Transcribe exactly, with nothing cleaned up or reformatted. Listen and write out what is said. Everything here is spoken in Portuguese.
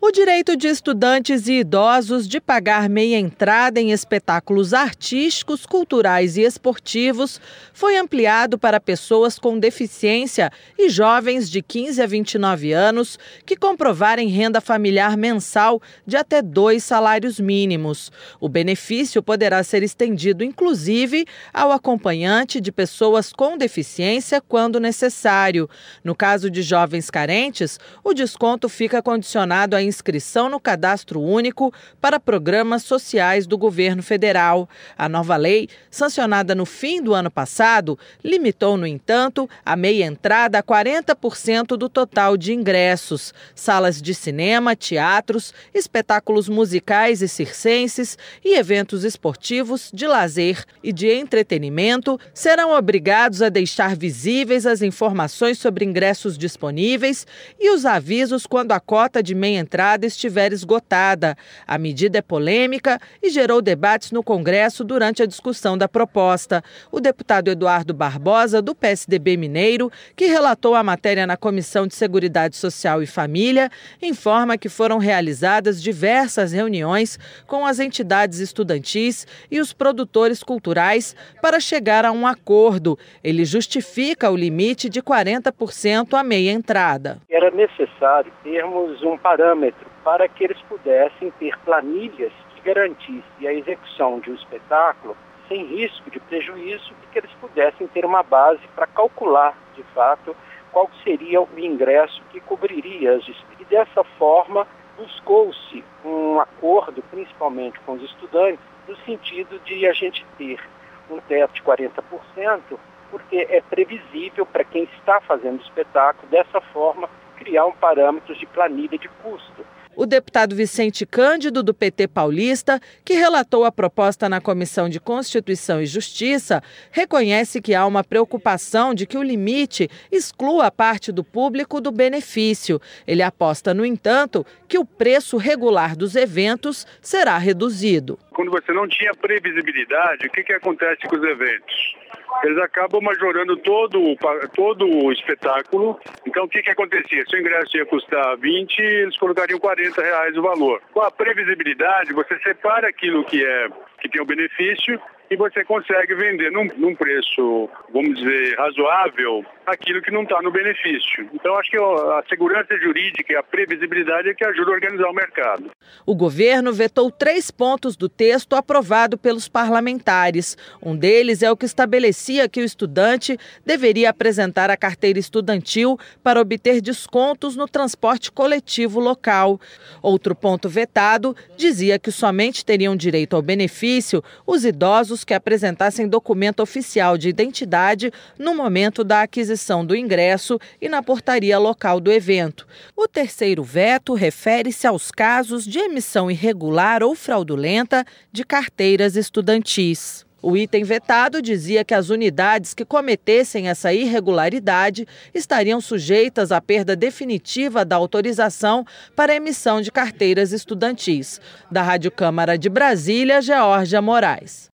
O direito de estudantes e idosos de pagar meia entrada em espetáculos artísticos, culturais e esportivos foi ampliado para pessoas com deficiência e jovens de quinze a vinte e nove anos que comprovarem renda familiar mensal de até dois salários mínimos. O benefício poderá ser estendido, inclusive, ao acompanhante de pessoas com deficiência quando necessário. No caso de jovens carentes, o desconto fica condicionado à inscrição no Cadastro Único para programas sociais do governo federal. A nova lei, sancionada no fim do ano passado, limitou, no entanto, a meia entrada a quarenta por cento do total de ingressos. Salas de cinema, teatros, espetáculos musicais e circenses e eventos esportivos, de lazer e de entretenimento serão obrigados a deixar visíveis as informações sobre ingressos disponíveis e os avisos quando a cota de meia entrada estiver esgotada. A medida é polêmica e gerou debates no Congresso durante a discussão da proposta. O deputado Eduardo Barbosa, do P S D B mineiro, que relatou a matéria na Comissão de Seguridade Social e Família, informa que foram realizadas diversas reuniões com as entidades estudantis e os produtores culturais para chegar a um acordo. Ele justifica o limite de quarenta por cento à meia entrada. Era necessário termos um parâmetro para que eles pudessem ter planilhas que garantissem a execução de um espetáculo sem risco de prejuízo e que eles pudessem ter uma base para calcular, de fato, qual seria o ingresso que cobriria as despesas. E dessa forma, buscou-se um acordo, principalmente com os estudantes, no sentido de a gente ter um teto de quarenta por cento, porque é previsível para quem está fazendo o espetáculo, dessa forma, criar um parâmetro de planilha de custo. O deputado Vicente Cândido, do P T paulista, que relatou a proposta na Comissão de Constituição e Justiça, reconhece que há uma preocupação de que o limite exclua parte do público do benefício. Ele aposta, no entanto, que o preço regular dos eventos será reduzido. Quando você não tinha previsibilidade, o que, que acontece com os eventos? Eles acabam majorando todo, todo o espetáculo. Então, o que, que acontecia? Se o ingresso ia custar vinte, eles colocariam quarenta reais o valor. Com a previsibilidade, você separa aquilo que, é, que tem o benefício e você consegue vender num, num preço, vamos dizer, razoável, aquilo que não está no benefício. Então, acho que a segurança jurídica e a previsibilidade é que ajuda a organizar o mercado. O governo vetou três pontos do texto aprovado pelos parlamentares. Um deles é o que estabelecia que o estudante deveria apresentar a carteira estudantil para obter descontos no transporte coletivo local. Outro ponto vetado dizia que somente teriam direito ao benefício os idosos que apresentassem documento oficial de identidade no momento da aquisição do ingresso e na portaria local do evento. O terceiro veto refere-se aos casos de emissão irregular ou fraudulenta de carteiras estudantis. O item vetado dizia que as unidades que cometessem essa irregularidade estariam sujeitas à perda definitiva da autorização para a emissão de carteiras estudantis. Da Rádio Câmara de Brasília, Geórgia Moraes.